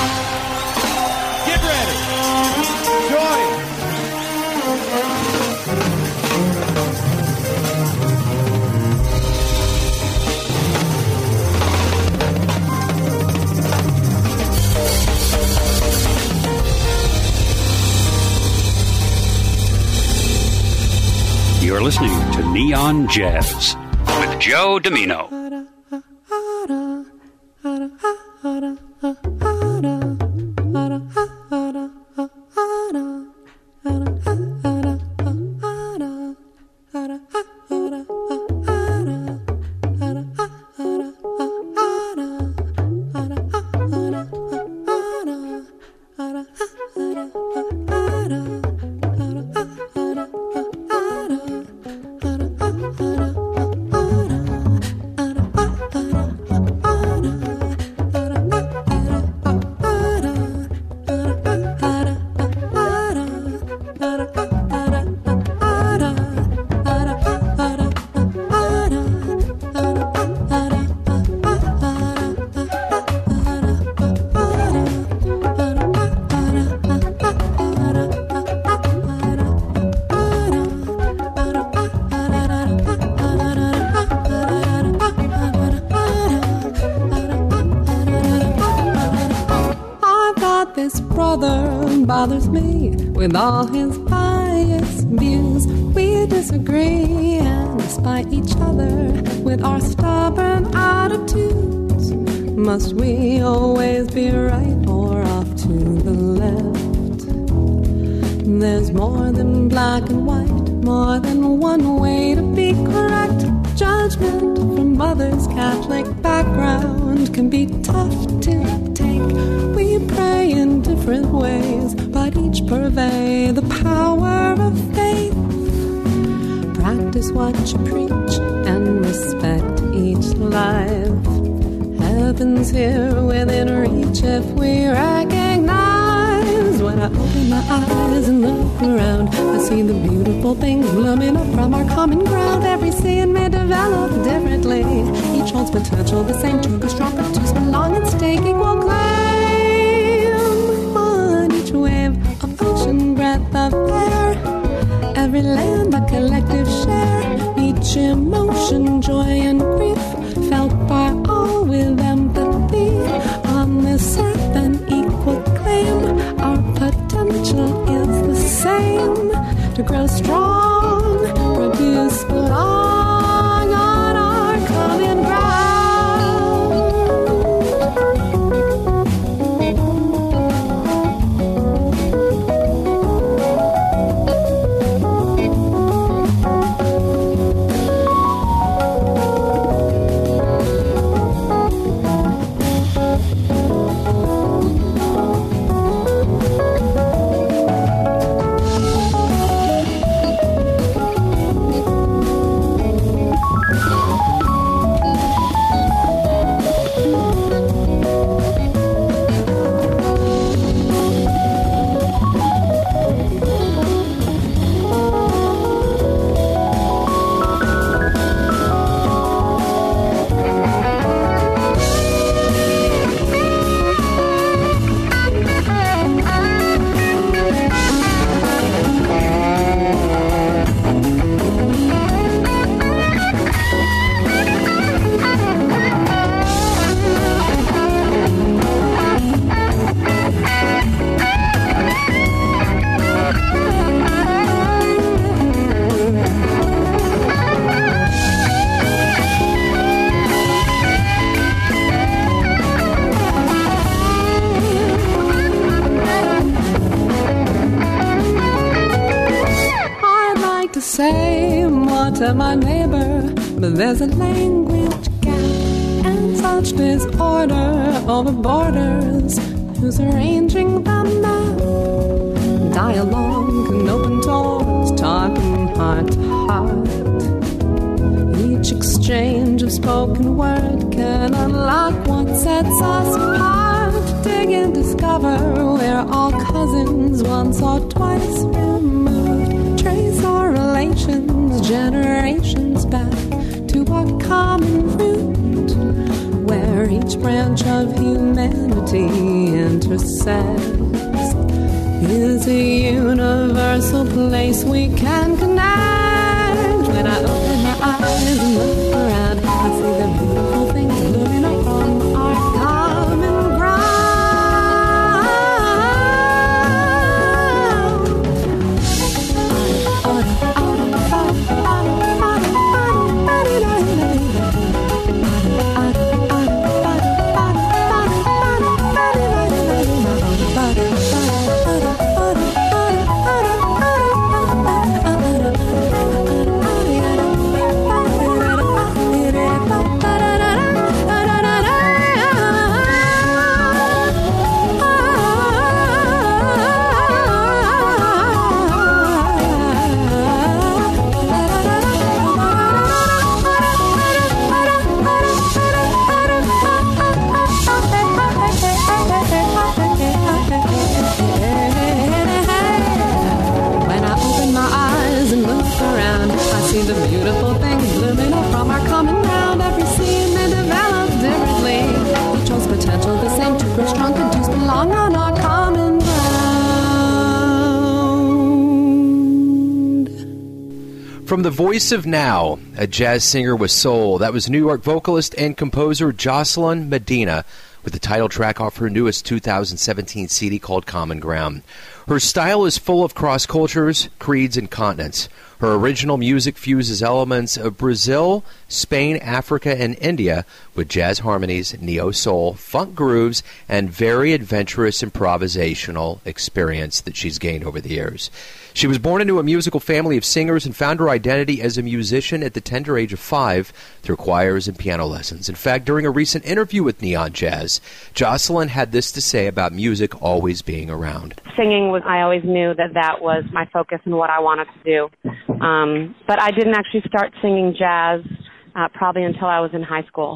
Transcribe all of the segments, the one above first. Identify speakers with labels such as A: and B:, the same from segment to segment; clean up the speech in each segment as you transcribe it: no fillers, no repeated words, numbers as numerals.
A: Get ready. Join.
B: You're listening to Neon Jazz with Joe Domino.
C: Bothers me with all his biased views. We disagree and despite each other with our stubborn attitudes. Must we always be right or off to the left? There's more than black and white, more than one way to be correct. Judgment from others' Catholic background can be tough to take. We pray in different ways, but each purvey the power of faith. Practice what you preach and respect each life. Heaven's here within reach if we recognize. When I open my eyes and look around, I see the beautiful things blooming up from our common ground. Every scene may develop differently. Each holds potential, the same true, stronger to belong and stake equal claim on each wave of ocean, breath of air. Every land a collective share. Each emotion, joy and grief, felt by all with empathy. On this earth an equal claim. Our potential is the same. To grow strong, produce belong on our common ground. Say more to my neighbor, but there's a language gap and such disorder over borders. Who's arranging the map? Dialogue and open doors, talking heart to heart. Each exchange of spoken word can unlock what sets us apart. Dig and discover we're all cousins, once or twice removed. Trace our relations generations back to our common root, where each branch of humanity intertwines. says is a universal place we can connect. When I open my eyes and look around, I see the beautiful things moving upon our common ground. The beautiful things blooming from our common ground. Every scene may develop differently. Each holds potential the same. Two great strong condues belong on our common ground.
D: From the voice of Now, a jazz singer with soul, that was New York vocalist and composer Jocelyn Medina with the title track off her newest 2017 CD called Common Ground. Her style is full of cross cultures, creeds, and continents. Her original music fuses elements of Brazil, Spain, Africa, and India with jazz harmonies, neo-soul, funk grooves, and very adventurous improvisational experience that she's gained over the years. She was born into a musical family of singers and found her identity as a musician at the tender age of 5 through choirs and piano lessons. In fact, during a recent interview with Neon Jazz, Jocelyn had this to say about music always being around.
E: Singing I always knew that was my focus and what I wanted to do. But I didn't actually start singing jazz probably until I was in high school.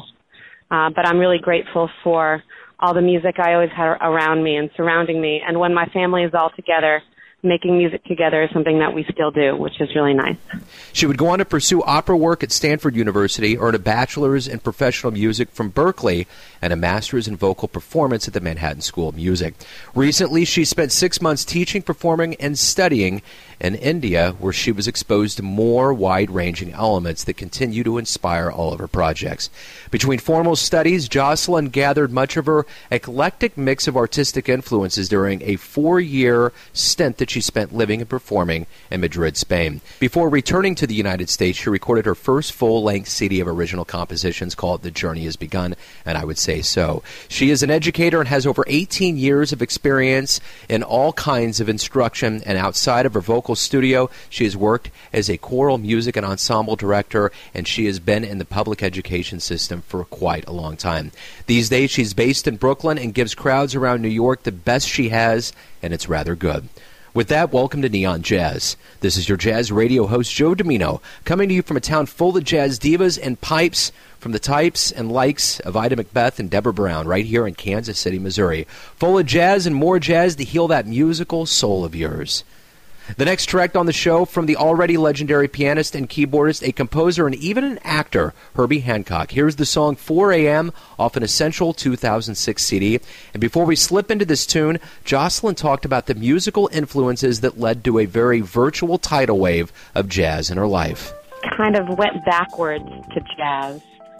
E: But I'm really grateful for all the music I always had around me and surrounding me. And when my family is all together, making music together is something that we still do, which is really nice.
D: She would go on to pursue opera work at Stanford University, earn a bachelor's in professional music from Berkeley, and a master's in vocal performance at the Manhattan School of Music. Recently, she spent 6 months teaching, performing, and studying in India, where she was exposed to more wide-ranging elements that continue to inspire all of her projects. Between formal studies, Jocelyn gathered much of her eclectic mix of artistic influences during a 4-year stint that she spent living and performing in Madrid, Spain. Before returning to the United States, she recorded her first full-length CD of original compositions called The Journey Has Begun, and I Would Say So. She is an educator and has over 18 years of experience in all kinds of instruction, and outside of her vocal studio, she has worked as a choral music and ensemble director, and she has been in the public education system for quite a long time. These days, she's based in Brooklyn and gives crowds around New York the best she has, and it's rather good. With that, welcome to Neon Jazz. This is your jazz radio host, Joe Domino, coming to you from a town full of jazz divas and pipes, from the types and likes of Ida Macbeth and Deborah Brown, right here in Kansas City, Missouri. Full of jazz and more jazz to heal that musical soul of yours. The next track on the show from the already legendary pianist and keyboardist, a composer, and even an actor, Herbie Hancock. Here's the song 4 a.m. off an Essential 2006 CD. And before we slip into this tune, Jocelyn talked about the musical influences that led to a very virtual tidal wave of jazz in her life.
E: Kind of went backwards to jazz.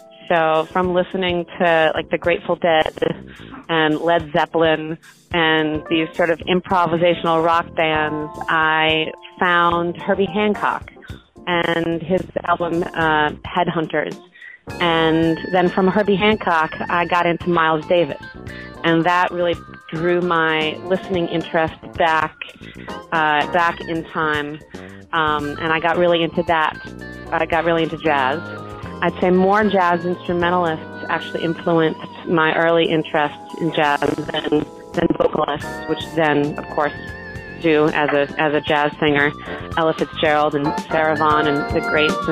E: So from listening to like the Grateful Dead and Led Zeppelin and these sort of improvisational rock bands, I found Herbie Hancock and his album Headhunters. And then from Herbie Hancock, I got into Miles Davis. And that really drew my listening interest back in time. And I got really into that. I got really into jazz. I'd say more jazz instrumentalists actually influenced my early interest in jazz than vocalists, which then, of course, do as a jazz singer. Ella Fitzgerald and Sarah Vaughan and the greats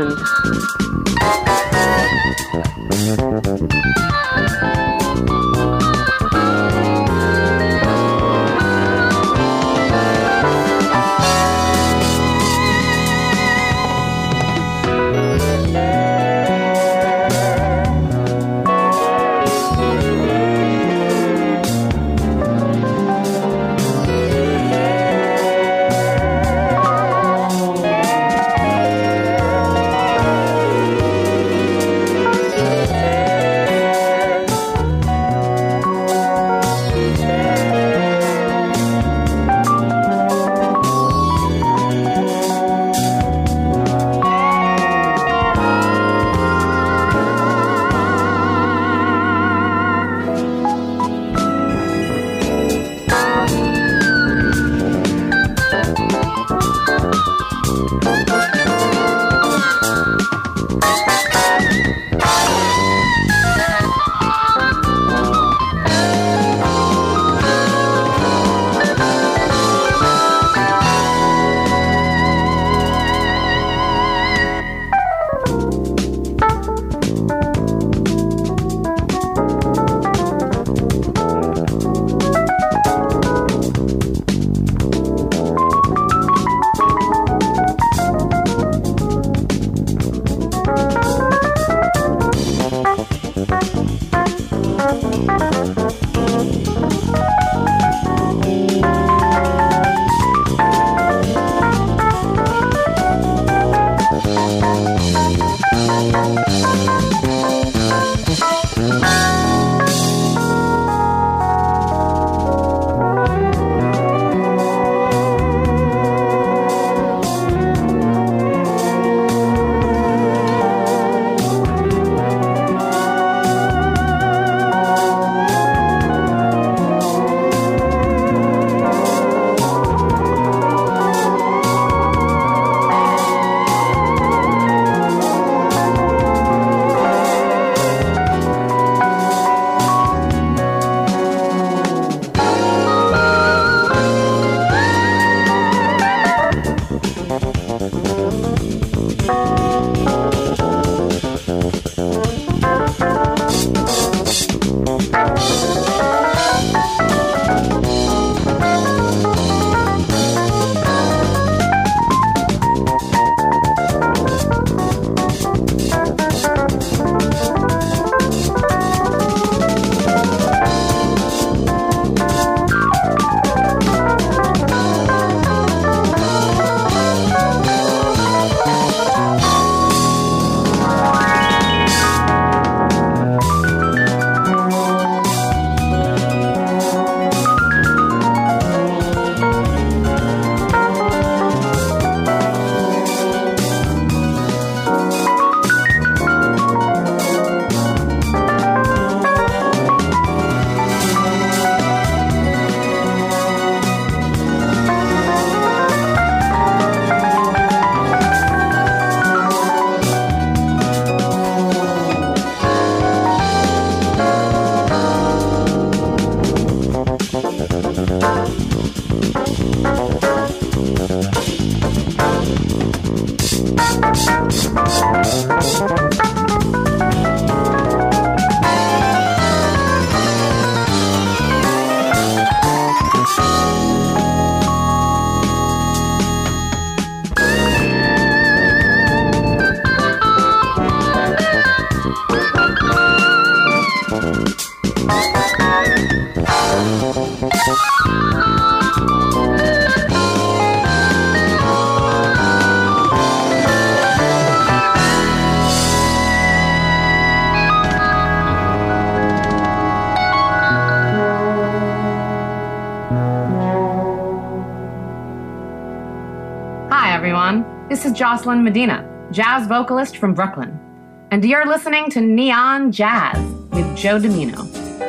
F: everyone. This is Jocelyn Medina, jazz vocalist from Brooklyn. And you're listening to Neon Jazz with Joe Domino.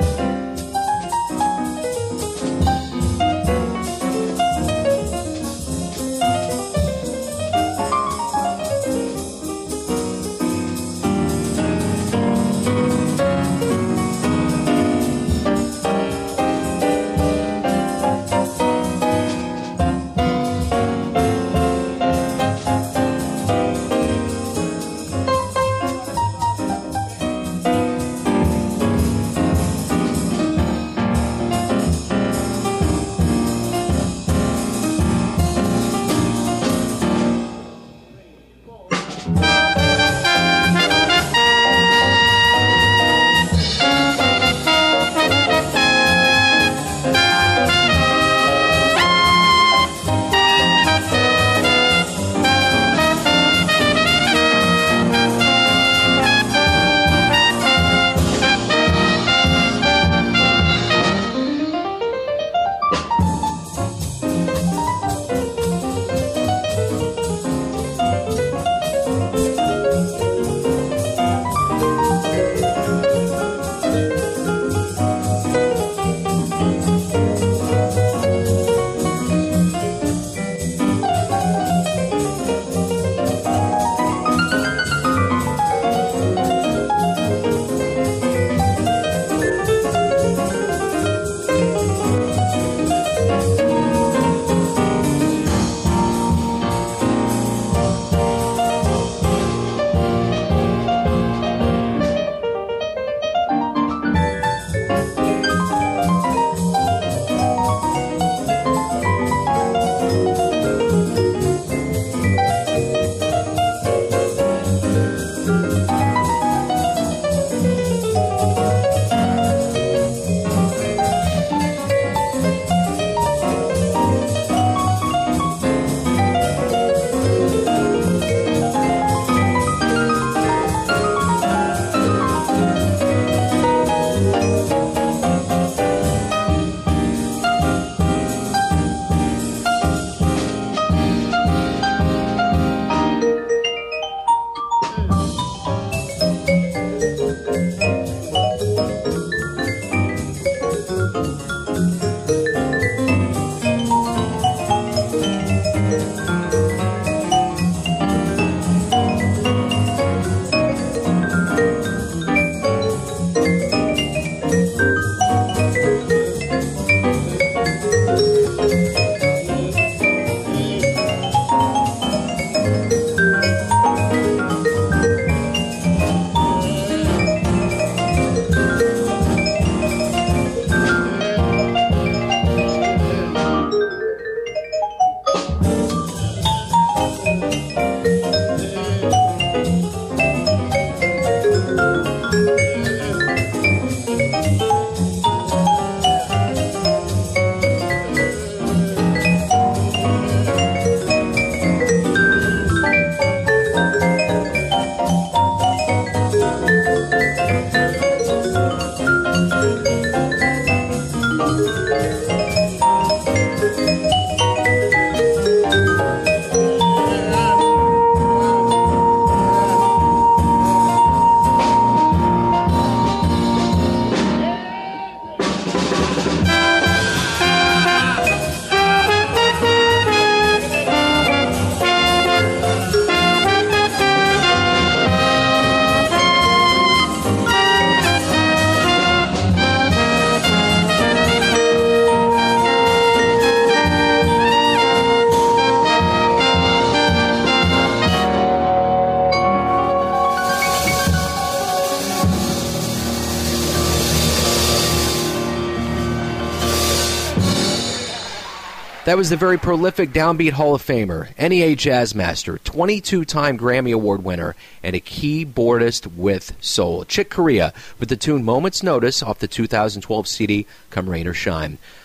D: That was the very prolific Downbeat Hall of Famer, NEA Jazz Master, 22-time Grammy Award winner, and a keyboardist with soul, Chick Corea, with the tune Moment's Notice off the 2012 CD, Come Rain or Shine.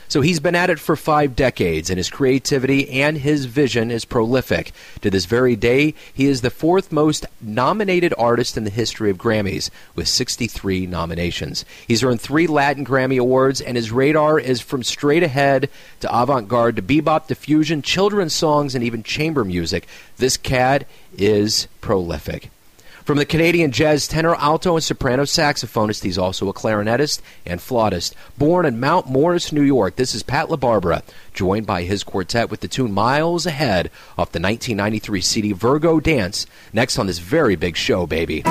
D: So he's been at it for 5 decades, and his creativity and his vision is prolific. To this very day, he is the 4th most nominated artist in the history of Grammys, with 63 nominations. He's earned 3 Latin Grammy Awards, and his radar is from straight ahead to avant-garde to bebop to fusion, children's songs, and even chamber music. This cat is prolific. From the Canadian jazz tenor, alto, and soprano saxophonist, he's also a clarinetist and flautist. Born in Mount Morris, New York, this is Pat LaBarbera, joined by his quartet with the tune Miles Ahead off the 1993 CD Virgo Dance, next on this very big show, baby.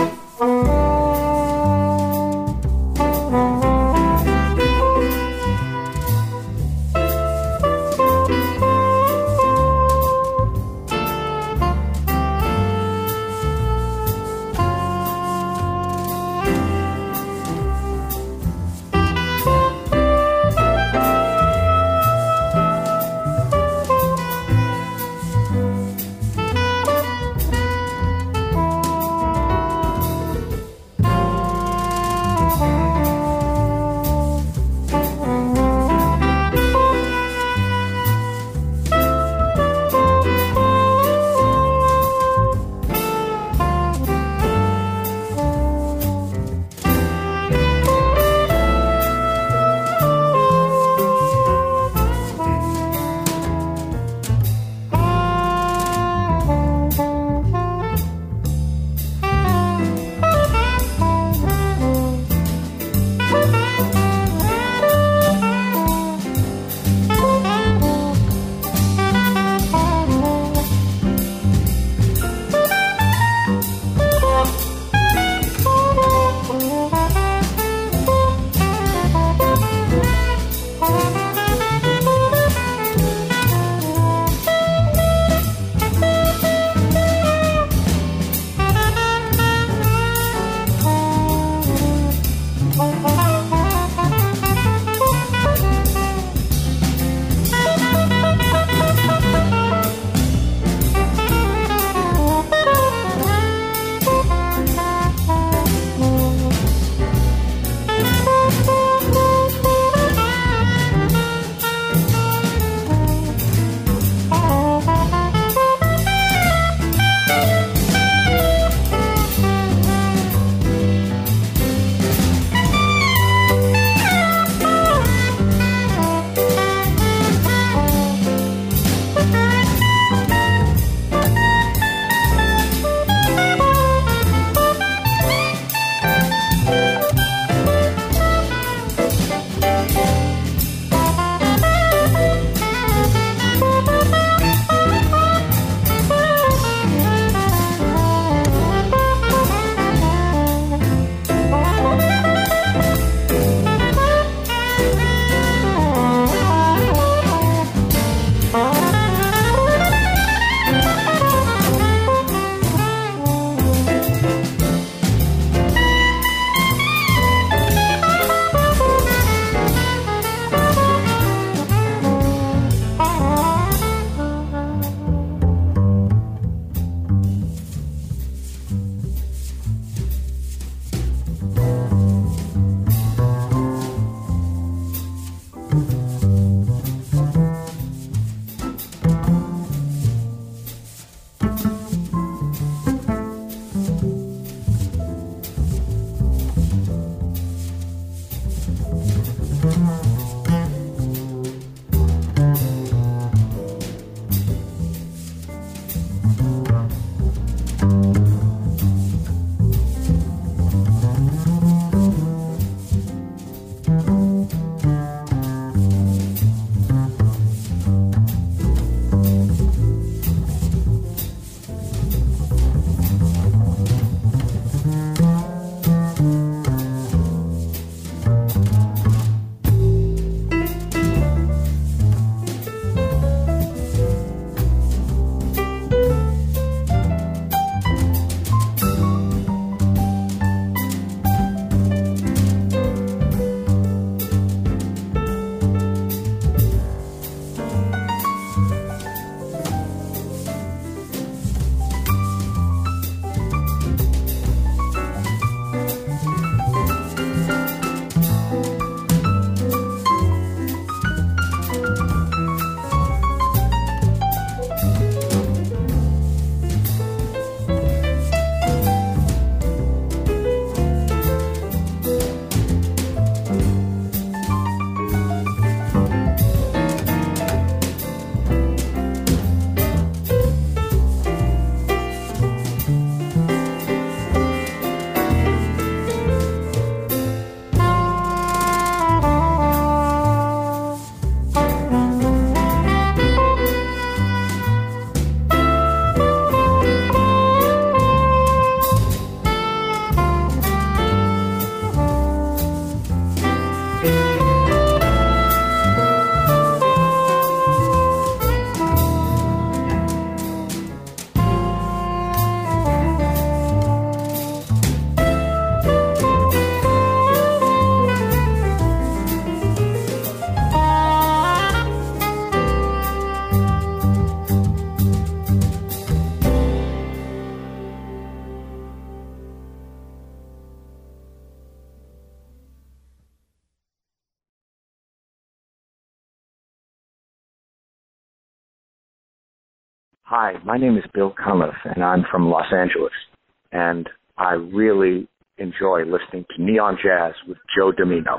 G: Hi, my name is Bill Cunliffe, and I'm from Los Angeles. And I really enjoy listening to Neon Jazz with Joe Domino.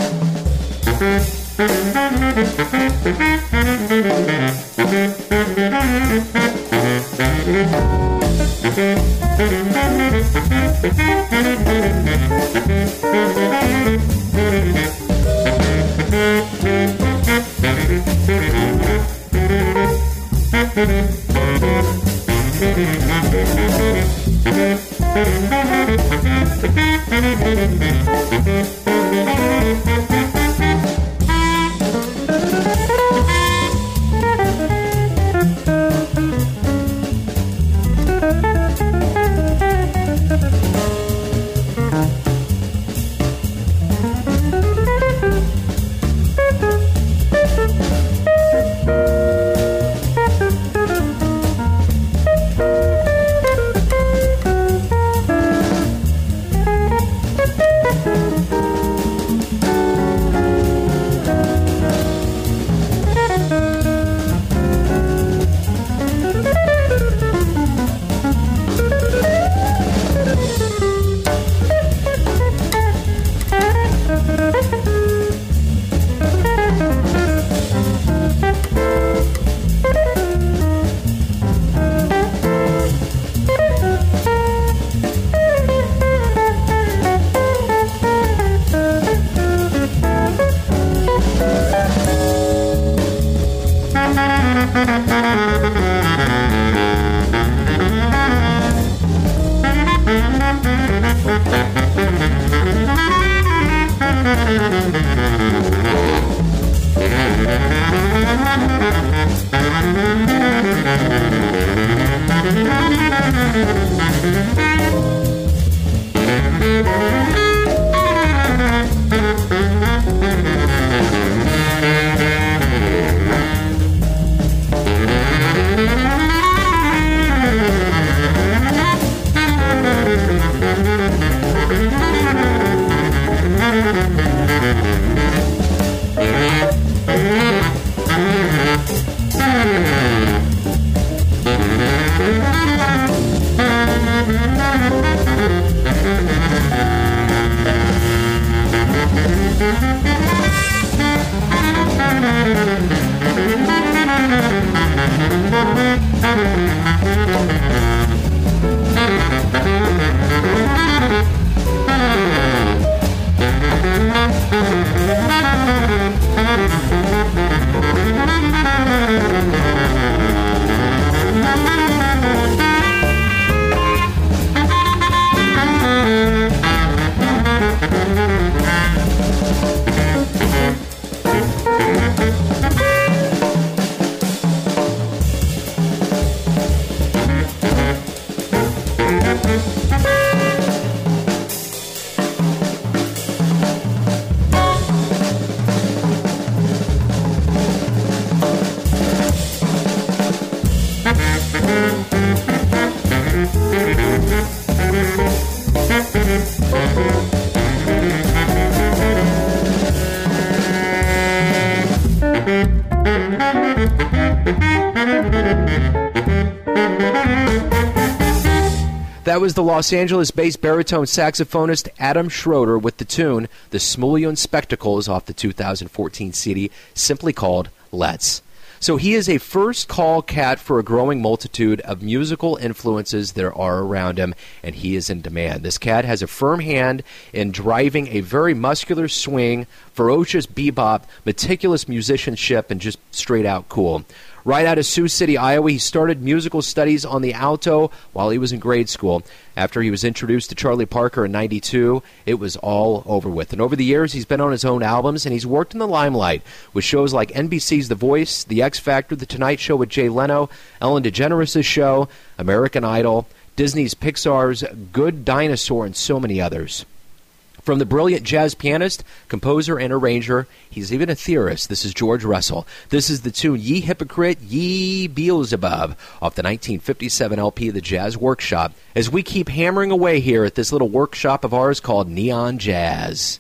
D: That was the Los Angeles-based baritone saxophonist Adam Schroeder with the tune The Smoleon Spectacles off the 2014 CD, simply called Let's. So he is a first-call cat for a growing multitude of musical influences there are around him, and he is in demand. This cat has a firm hand in driving a very muscular swing, ferocious bebop, meticulous musicianship, and just straight-out cool. Right out of Sioux City, Iowa, he started musical studies on the alto while he was in grade school. After he was introduced to Charlie Parker in '92, it was all over with. And over the years, he's been on his own albums, and he's worked in the limelight with shows like NBC's The Voice, The X Factor, The Tonight Show with Jay Leno, Ellen DeGeneres' show, American Idol, Disney's Pixar's Good Dinosaur, and so many others. From the brilliant jazz pianist, composer, and arranger, he's even a theorist. This is George Russell. This is the tune Ye Hypocrite, Ye Beelzebub off the 1957 LP, The Jazz Workshop, as we keep hammering away here at this little workshop of ours called Neon Jazz.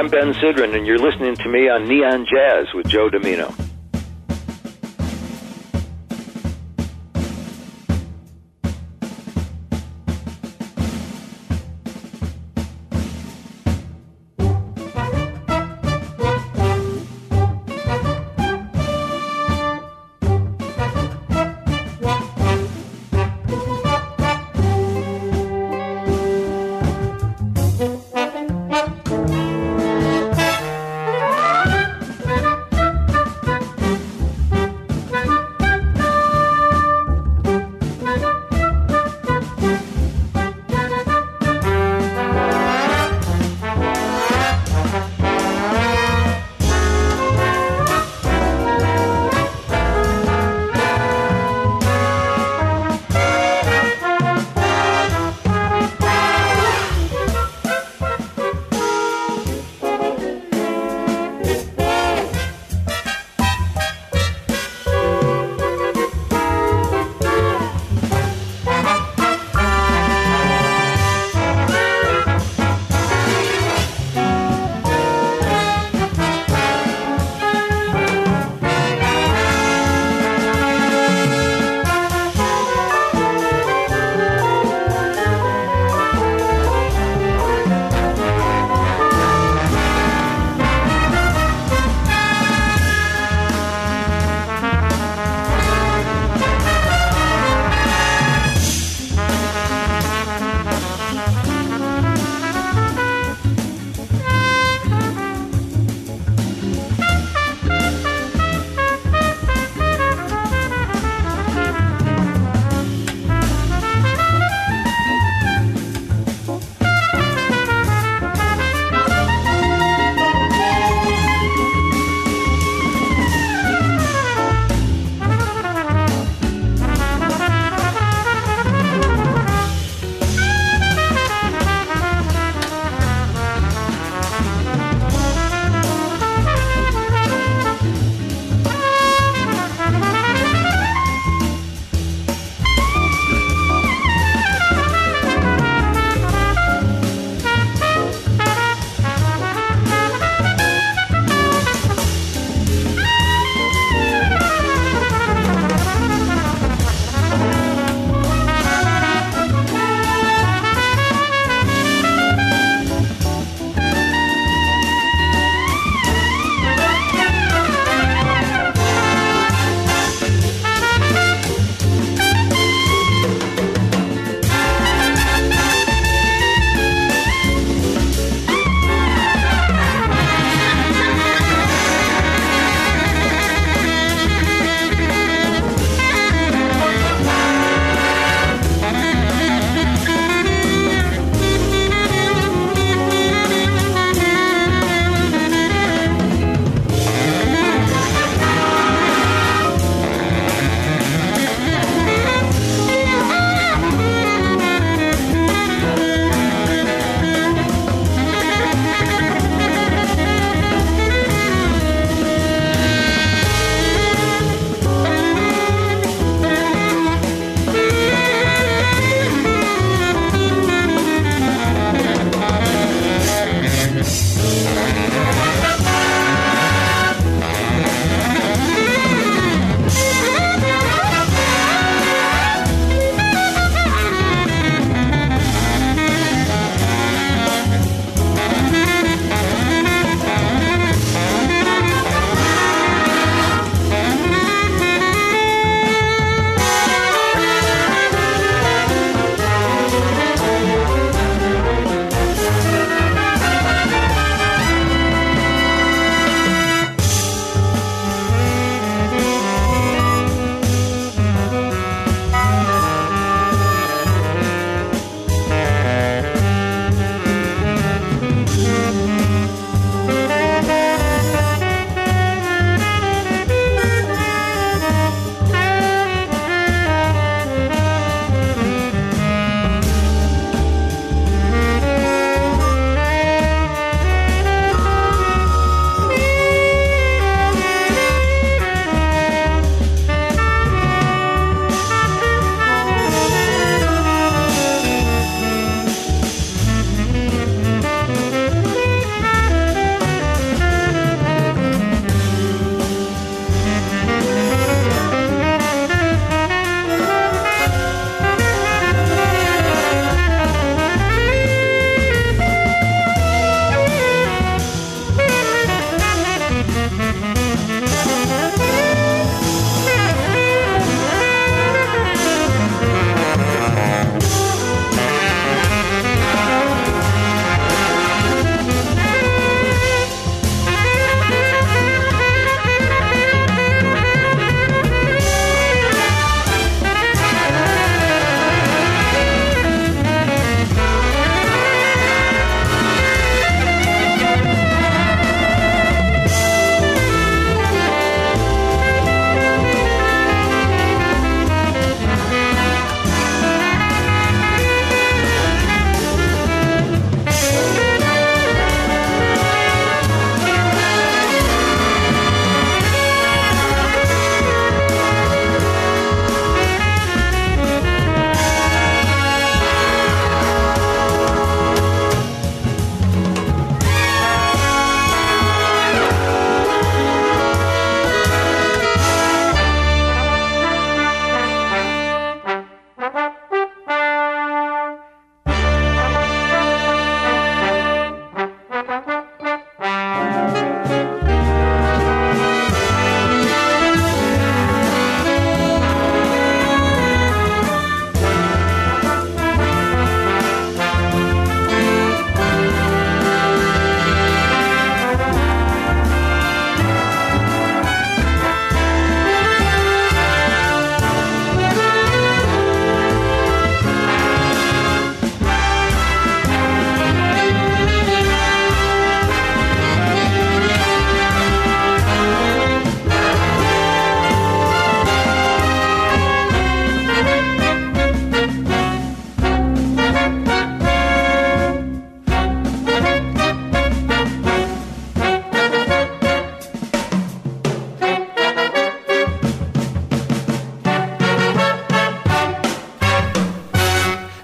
H: I'm Ben Sidran, and you're listening to me on Neon Jazz with Joe Domino.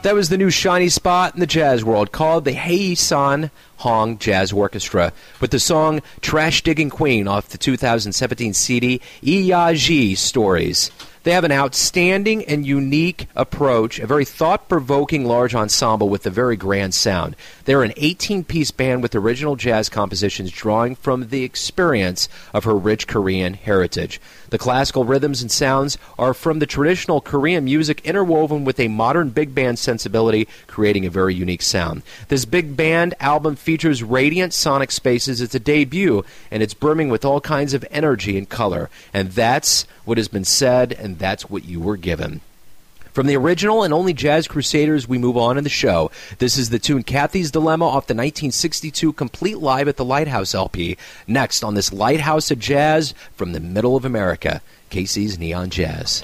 D: That was the new shiny spot in the jazz world called the Hei San Hong Jazz Orchestra with the song Trash Digging Queen off the 2017 CD Iyaji Stories. They have an outstanding and unique approach, a very thought-provoking large ensemble with a very grand sound. They're an 18-piece band with original jazz compositions drawing from the experience of her rich Korean heritage. The classical rhythms and sounds are from the traditional Korean music interwoven with a modern big band sensibility, creating a very unique sound. This big band album features radiant sonic spaces. It's a debut, and it's brimming with all kinds of energy and color. And that's what has been said, and that's what you were given. From the original and only Jazz Crusaders, we move on in the show. This is the tune Kathy's Dilemma off the 1962 Complete Live at the Lighthouse LP. Next on this Lighthouse of Jazz from the middle of America, Casey's Neon Jazz.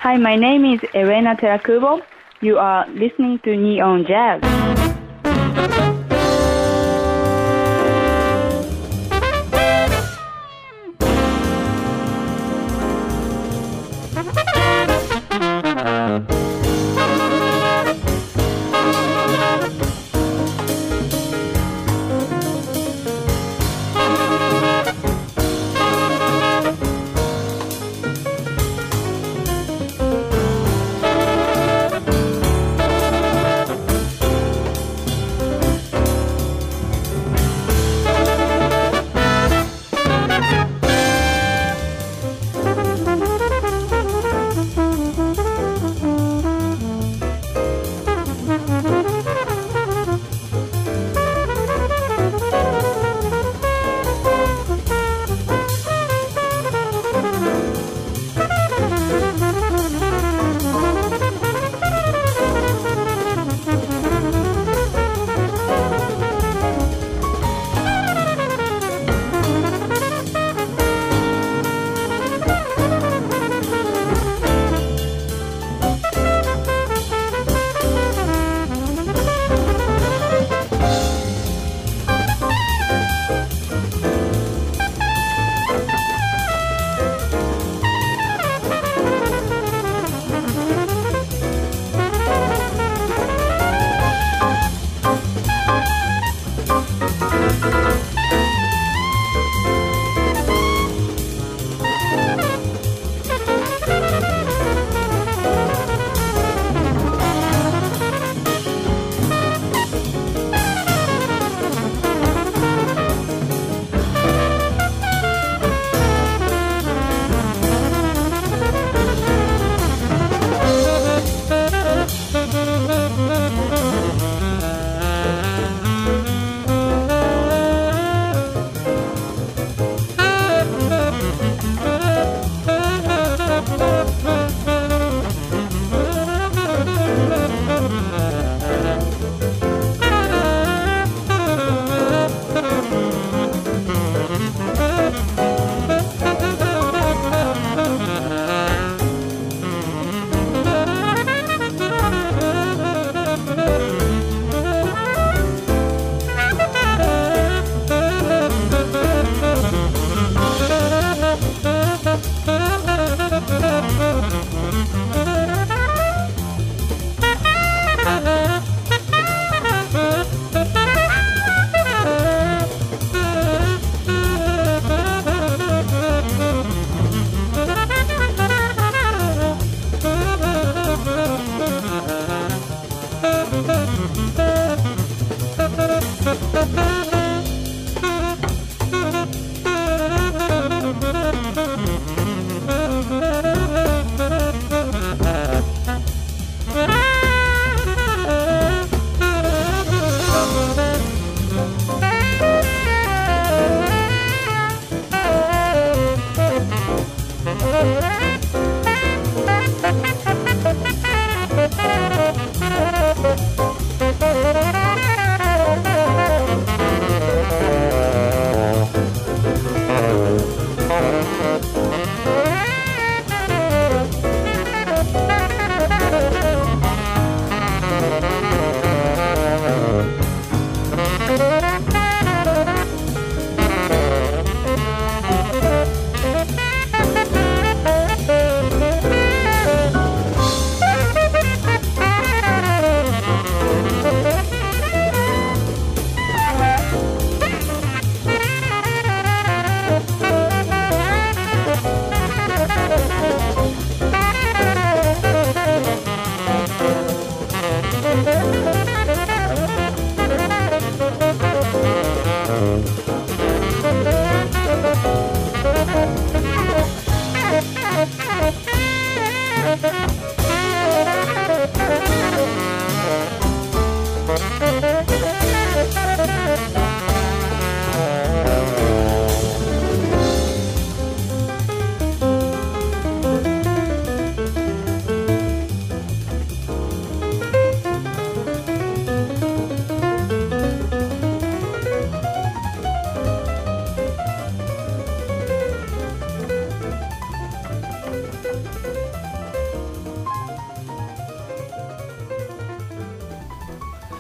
I: Hi, my name is Elena Terakubo. You are listening to Neon Jazz.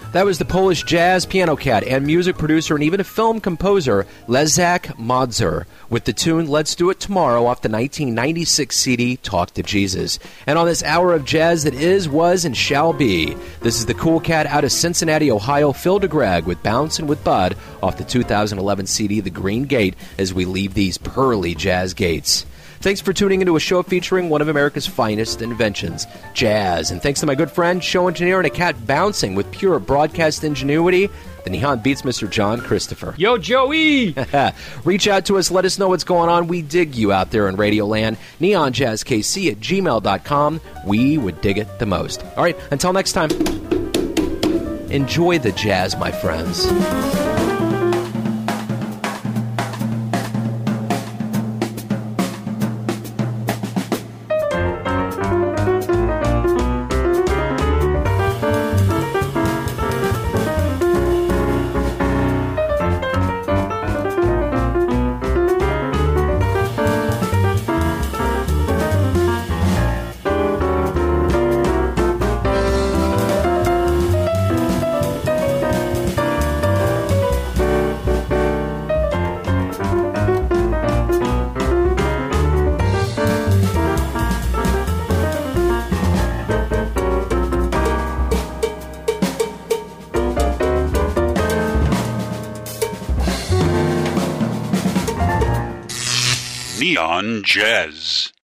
D: That was the Polish jazz piano cat and music producer and even a film composer, Leszek Modzer, with the tune Let's Do It Tomorrow off the 1996 CD Talk to Jesus. And on this hour of jazz that is, was, and shall be, this is the cool cat out of Cincinnati, Ohio, Phil DeGreg with Bouncin' with Bud off the 2011 CD The Green Gate as we leave these pearly jazz gates. Thanks for tuning into a show featuring one of America's finest inventions, jazz. And thanks to my good friend, show engineer, and a cat bouncing with pure broadcast ingenuity, the Neon Beats Mr. John Christopher.
J: Yo, Joey!
D: Reach out to us. Let us know what's going on. We dig you out there in Radio Land. NeonJazzKC@gmail.com. We would dig it the most. All right, until next time, enjoy the jazz, my friends.
B: Neon Jazz.